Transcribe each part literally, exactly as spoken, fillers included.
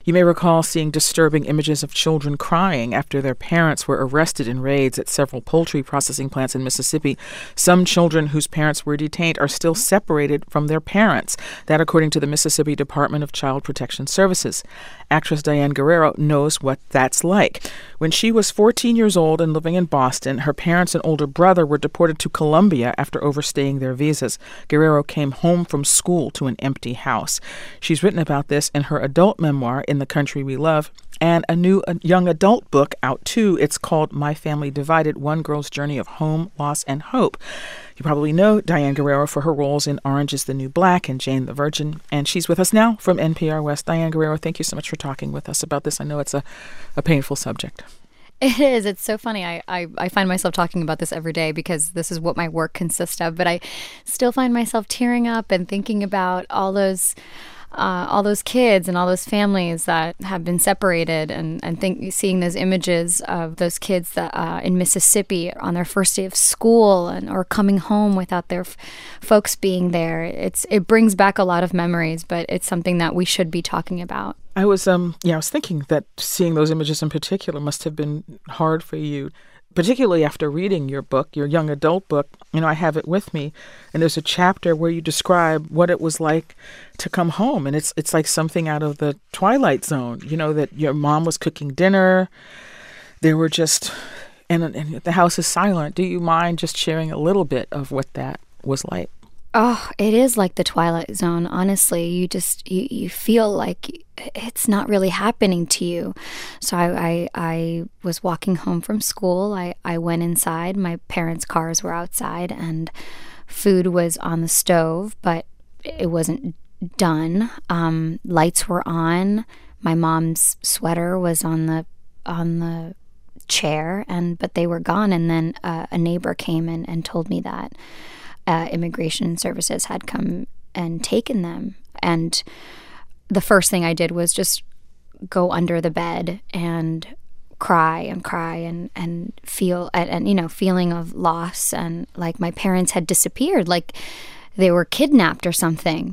You may recall seeing disturbing images of children crying after their parents were arrested in raids at several poultry processing plants in Mississippi. Some children whose parents were detained are still separated from their parents. That, according to the Mississippi Department of Child Protection Services. Actress Diane Guerrero knows what that's like. When she was fourteen years old and living in Boston, her parents and older brother were deported to Colombia after overstaying their visas. Guerrero came home from school to an empty house. She's written about this in her adult memoir, In the Country We Love, and a new uh, young adult book out too. It's called My Family Divided, One Girl's Journey of Home, Loss, and Hope. You probably know Diane Guerrero for her roles in Orange is the New Black and Jane the Virgin, and she's with us now from N P R West. Diane Guerrero, thank you so much for talking with us about this. I know it's a, a painful subject. It is. It's so funny. I, I, I find myself talking about this every day because this is what my work consists of, but I still find myself tearing up and thinking about all those Uh, all those kids and all those families that have been separated, and, and think, seeing those images of those kids that uh, in Mississippi on their first day of school and or coming home without their f- folks being there. It's it brings back a lot of memories, but it's something that we should be talking about. I was um yeah, I was thinking that seeing those images in particular must have been hard for you, particularly after reading your book, your young adult book. You know, I have it with me, and there's a chapter where you describe what it was like to come home, and it's it's like something out of the Twilight Zone. You know, that your mom was cooking dinner, there were just, and, and the house is silent. Do you mind just sharing a little bit of what that was like? Oh, it is like the Twilight Zone. Honestly, you just you, you feel like it's not really happening to you. So I, I I was walking home from school. I, I went inside. My parents' cars were outside, and food was on the stove, but it wasn't done. Um, lights were on. My mom's sweater was on the on the chair, and but they were gone. And then uh, a neighbor came in and told me that Uh, immigration services had come and taken them. And the first thing I did was just go under the bed and cry and cry and, and feel, and, and, you know, feeling of loss, and like my parents had disappeared, like they were kidnapped or something.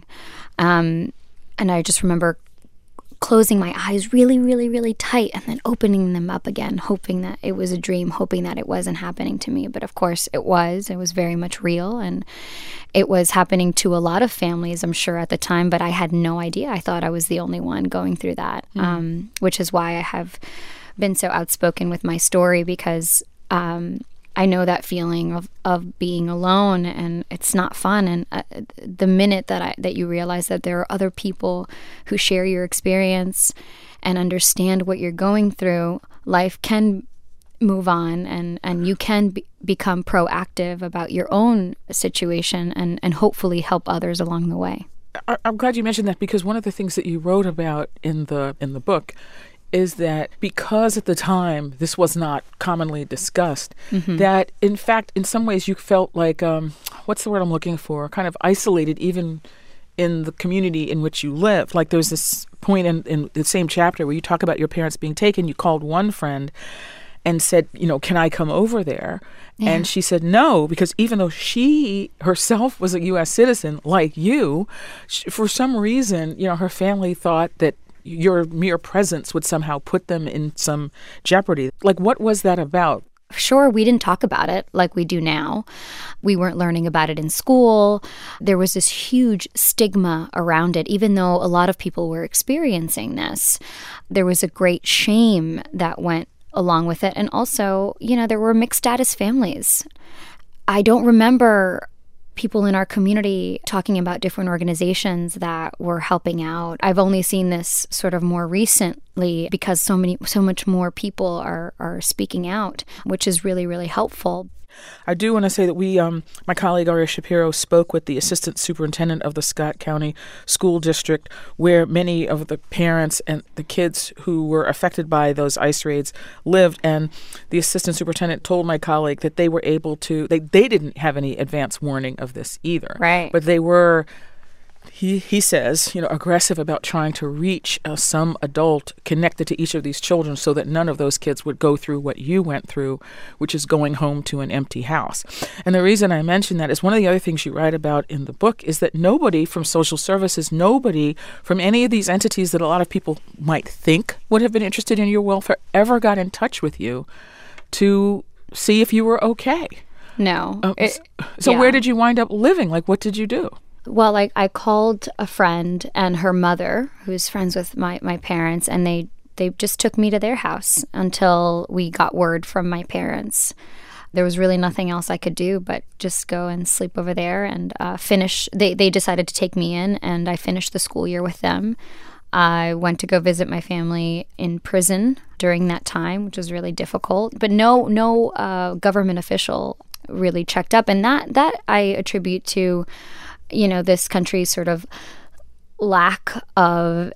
Um, and I just remember closing my eyes really, really, really tight and then opening them up again, hoping that it was a dream, hoping that it wasn't happening to me. But of course it was. It was very much real, and it was happening to a lot of families, I'm sure, at the time, but I had no idea. I thought I was the only one going through that, mm. um, which is why I have been so outspoken with my story, because um, I know that feeling of, of being alone, and it's not fun. And uh, the minute that I, that you realize that there are other people who share your experience and understand what you're going through, life can move on, and, and you can be, become proactive about your own situation, and, and hopefully help others along the way. I, I'm glad you mentioned that, because one of the things that you wrote about in the in the book is that because at the time this was not commonly discussed, mm-hmm. that in fact, in some ways you felt like, um, what's the word I'm looking for, kind of isolated even in the community in which you live. Like there's this point in, in the same chapter where you talk about your parents being taken. You called one friend and said, you know, can I come over there? Yeah. And she said no, because even though she herself was a U S citizen like you, she, for some reason, you know, her family thought that your mere presence would somehow put them in some jeopardy. Like, what was that about? Sure, we didn't talk about it like we do now. We weren't learning about it in school. There was this huge stigma around it, even though a lot of people were experiencing this. There was a great shame that went along with it. And also, you know, there were mixed status families. I don't remember people in our community talking about different organizations that were helping out. I've only seen this sort of more recently because so many, so much more people are, are speaking out, which is really, really helpful. I do want to say that we, um, my colleague Aria Shapiro, spoke with the assistant superintendent of the Scott County School District, where many of the parents and the kids who were affected by those ICE raids lived. And the assistant superintendent told my colleague that they were able to, they, they didn't have any advance warning of this either. Right. But they were he he says, you know, aggressive about trying to reach uh, some adult connected to each of these children so that none of those kids would go through what you went through, which is going home to an empty house. And the reason I mention that is one of the other things you write about in the book is that nobody from social services, nobody from any of these entities that a lot of people might think would have been interested in your welfare ever got in touch with you to see if you were okay. No. Uh, it, so yeah. where did you wind up living? Like, what did you do? Well, like I called a friend and her mother, who's friends with my, my parents, and they, they just took me to their house until we got word from my parents. There was really nothing else I could do but just go and sleep over there and uh, finish. They, they decided to take me in, and I finished the school year with them. I went to go visit my family in prison during that time, which was really difficult. But no no uh, government official really checked up. And that, that I attribute to, you know, this country's sort of lack of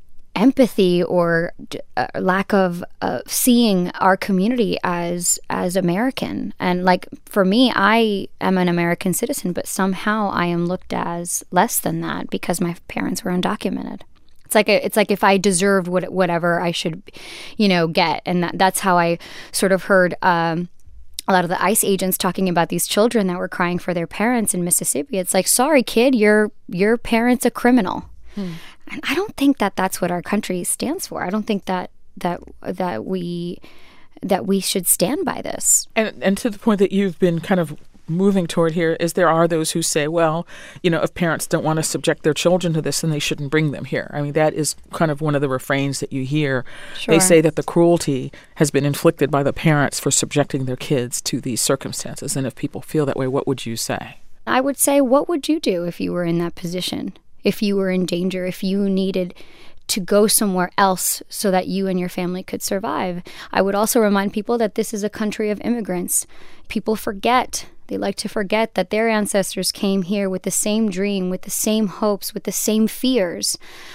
empathy or uh, lack of uh, seeing our community as as American. And like for me, I am an American citizen, but somehow I am looked as less than that because my parents were undocumented. It's like a, it's like if I deserved what, whatever I should, you know, get. And that, that's how I sort of heard um, a lot of the ICE agents talking about these children that were crying for their parents in Mississippi. It's like, sorry, kid, your your parent's a criminal. Hmm. And I don't think that that's what our country stands for. I don't think that that that we that we should stand by this. And and to the point that you've been kind of moving toward here is there are those who say, well, you know, if parents don't want to subject their children to this, then they shouldn't bring them here. I mean, that is kind of one of the refrains that you hear. Sure. They say that the cruelty has been inflicted by the parents for subjecting their kids to these circumstances. And if people feel that way, what would you say? I would say, what would you do if you were in that position? If you were in danger, if you needed to go somewhere else so that you and your family could survive? I would also remind people that this is a country of immigrants. People forget. They like to forget that their ancestors came here with the same dream, with the same hopes, with the same fears.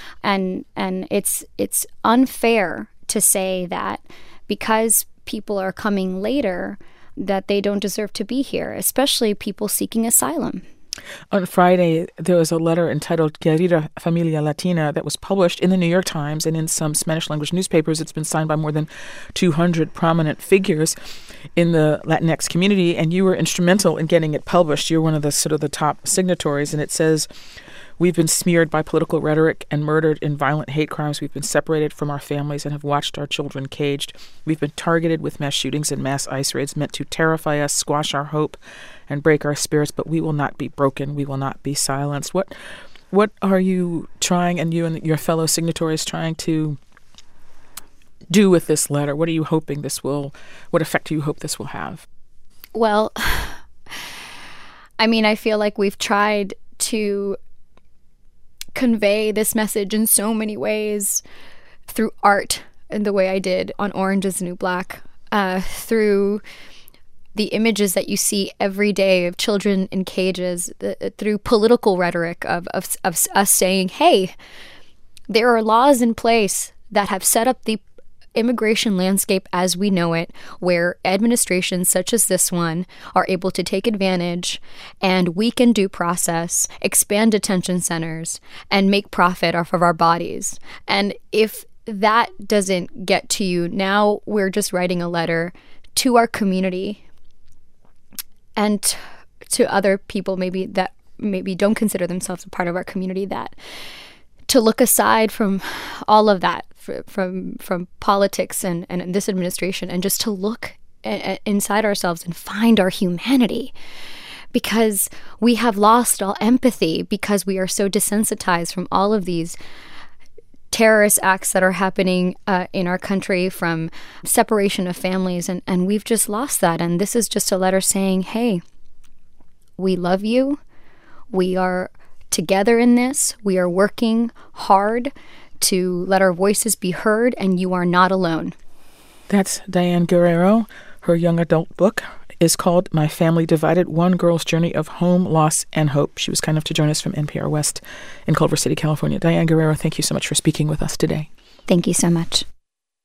And and it's it's unfair to say that because people are coming later that they don't deserve to be here, especially people seeking asylum. On Friday, there was a letter entitled Querida Familia Latina that was published in the New York Times and in some Spanish-language newspapers. It's been signed by more than two hundred prominent figures in the Latinx community, and you were instrumental in getting it published. You're one of the sort of the top signatories, and it says, we've been smeared by political rhetoric and murdered in violent hate crimes. We've been separated from our families and have watched our children caged. We've been targeted with mass shootings and mass ICE raids meant to terrify us, squash our hope, and break our spirits, but we will not be broken. We will not be silenced. What what are you trying, and you and your fellow signatories trying to do with this letter? What are you hoping this will, what effect do you hope this will have? Well, I mean, I feel like we've tried to convey this message in so many ways through art, in the way I did on Orange is the New Black, uh, through the images that you see every day of children in cages, the, through political rhetoric of, of, of us saying, hey, there are laws in place that have set up the immigration landscape as we know it, where administrations such as this one are able to take advantage and weaken due process, expand detention centers, and make profit off of our bodies. And if that doesn't get to you, now we're just writing a letter to our community and t- to other people maybe that maybe don't consider themselves a part of our community, that to look aside from all of that, from from politics and, and this administration, and just to look a- inside ourselves and find our humanity, because we have lost all empathy because we are so desensitized from all of these terrorist acts that are happening uh, in our country, from separation of families, and, and we've just lost that. And this is just a letter saying, hey, we love you. We are together in this. We are working hard to let our voices be heard, and you are not alone. That's Diane Guerrero. Her young adult book is called My Family Divided, One Girl's Journey of Home, Loss, and Hope. She was kind enough to join us from N P R West in Culver City, California. Diane Guerrero, thank you so much for speaking with us today. Thank you so much.